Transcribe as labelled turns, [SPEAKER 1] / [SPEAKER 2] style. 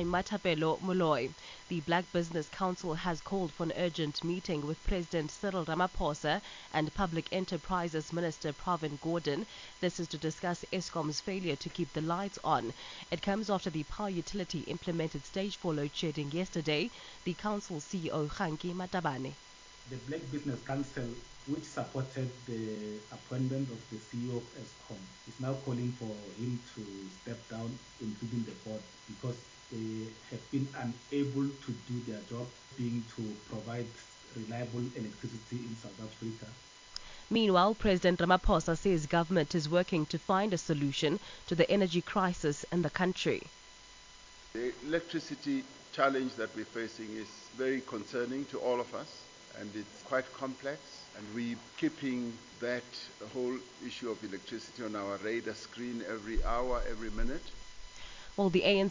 [SPEAKER 1] Matapelo Moloi. The Black Business Council has called for an urgent meeting with President Cyril Ramaphosa and Public Enterprises Minister Pravin Gordhan. This is to discuss Eskom's failure to keep the lights on. It comes after the power utility implemented stage 4 load shedding yesterday. The council CEO Khanki Matabane.
[SPEAKER 2] The Black Business Council, which supported the appointment of the CEO of Eskom, is now calling for him to step down, including the board, because they have been unable to do their job, being to provide reliable electricity in South Africa.
[SPEAKER 1] Meanwhile, President Ramaphosa says government is working to find a solution to the energy crisis in the country.
[SPEAKER 3] The electricity challenge that we're facing is very concerning to all of us, and it's quite complex, and we're keeping that whole issue of electricity on our radar screen every hour, every minute.
[SPEAKER 1] Well, the ANC